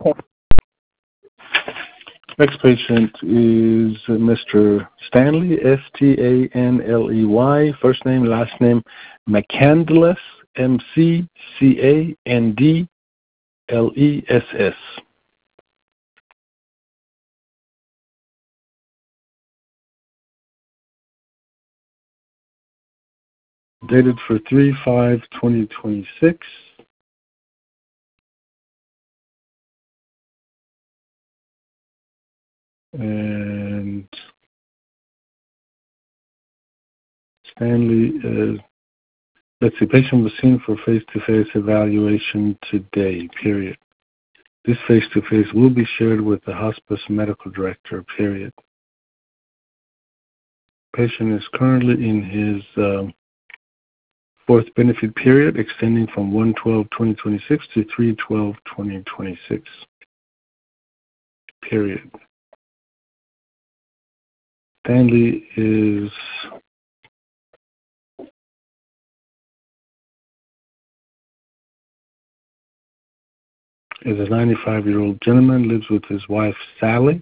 Next patient is Mr. Stanley, Stanley. First name, last name, McCandless, McCandless. Dated for 3/5/2026. And Stanley, let's see, patient was seen for face-to-face evaluation today, period. This face-to-face will be shared with the hospice medical director, period. Patient is currently in his fourth benefit period, extending from 1/12/2026 to 3/12/2026, period. Stanley is a 95-year-old gentleman, lives with his wife, Sally.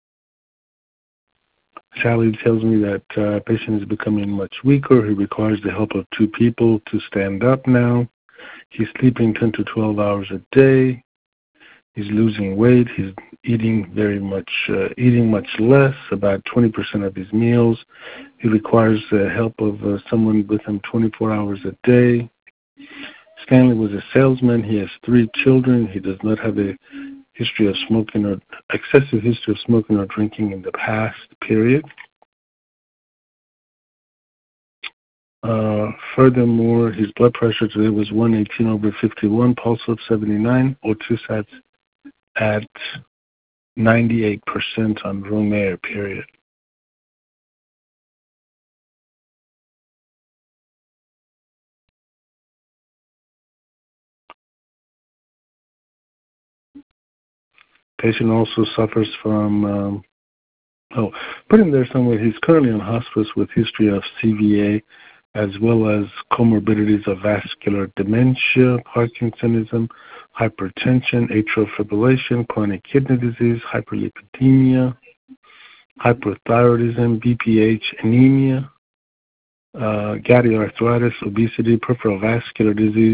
Sally tells me that patient is becoming much weaker. He requires the help of 2 people to stand up now. He's sleeping 10 to 12 hours a day. He's losing weight. He's eating much less, about 20% of his meals. He requires the help of someone with him 24 hours a day. Stanley was a salesman. He has 3 children. He does not have a history of smoking or excessive history of smoking or drinking in the past, period. Furthermore, his blood pressure today was 118/51, pulse of 79, O2 sats at 98% on room air, period. Patient also suffers from, put in there somewhere, he's currently on hospice with history of CVA, as well as comorbidities of vascular dementia, Parkinsonism, hypertension, atrial fibrillation, chronic kidney disease, hyperlipidemia, hyperthyroidism, BPH, anemia, gouty arthritis, obesity, peripheral vascular disease.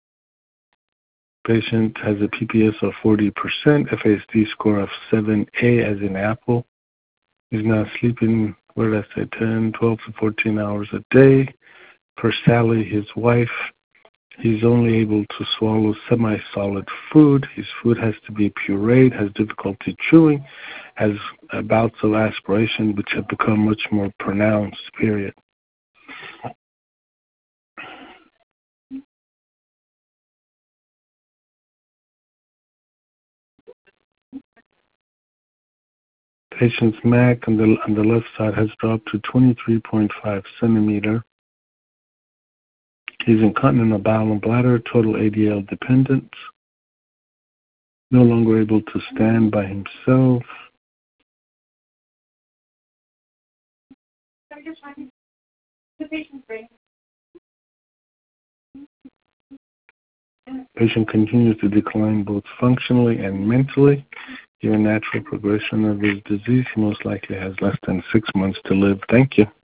Patient has a PPS of 40%, FASD score of 7A as in apple. He's now sleeping, 10, 12 to 14 hours a day. Per Sally, his wife, he's only able to swallow semi-solid food. His food has to be pureed, has difficulty chewing, has bouts of aspiration, which have become much more pronounced, period. Patient's MAC on the left side has dropped to 23.5 centimeter. He's incontinent of bowel and bladder, total ADL dependent, no longer able to stand by himself. Patient continues to decline both functionally and mentally. Given natural progression of his disease, he most likely has less than 6 months to live. Thank you.